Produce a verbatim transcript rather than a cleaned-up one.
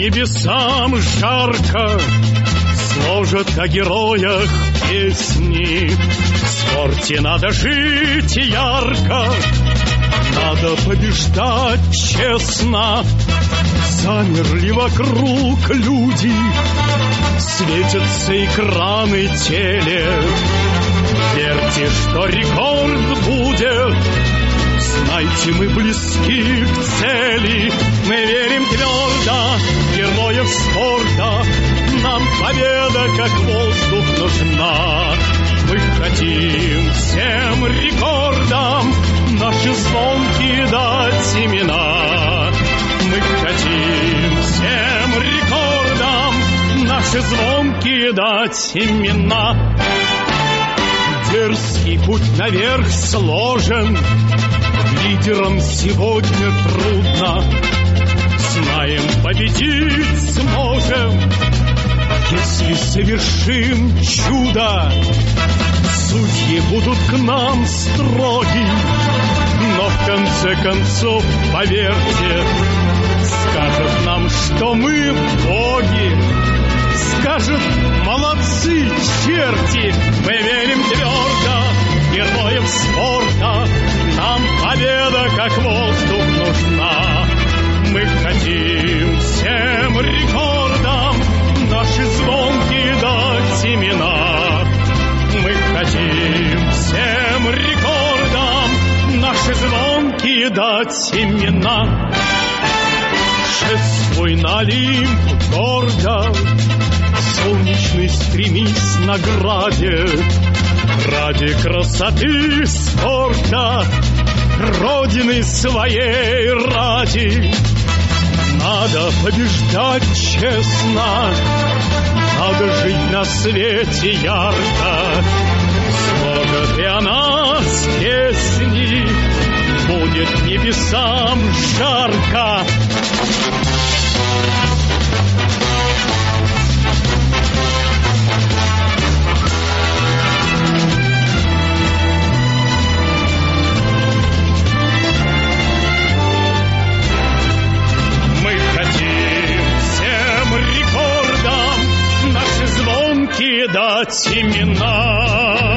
небесам жарко, сложат о героях песни. В спорте надо жить ярко, надо побеждать честно. Замерли вокруг люди, светятся экраны теле. Верьте, что рекорд будет, знайте, мы близки к цели. Мы верим твердо в героев спорта, нам победа как воздух нужна. Мы хотим всем рекордам наши звонкие дать имена. Мы хотим всем рекордам наши звонкие дать имена. Дерзкий путь наверх сложен, лидерам сегодня трудно. Знаем, победить сможем, если совершим чудо. Судьи будут к нам строги, но в конце концов, поверьте, скажут нам, что мы боги. Скажут: молодцы, черти, мы верим твердо в героев спорта, нам победа как воздух нужна. Мы хотим всем рекордам наши звонкие дать имена. Мы хотим всем рекордам наши звонкие дать имена. Шествуй на Олимп гордо, солнечный стремись к награде. Ради красоты спорта, родины своей ради. Надо побеждать честно, надо жить на свете ярко. Слогот и о нас песни, будет небесам жарко. Дать имена.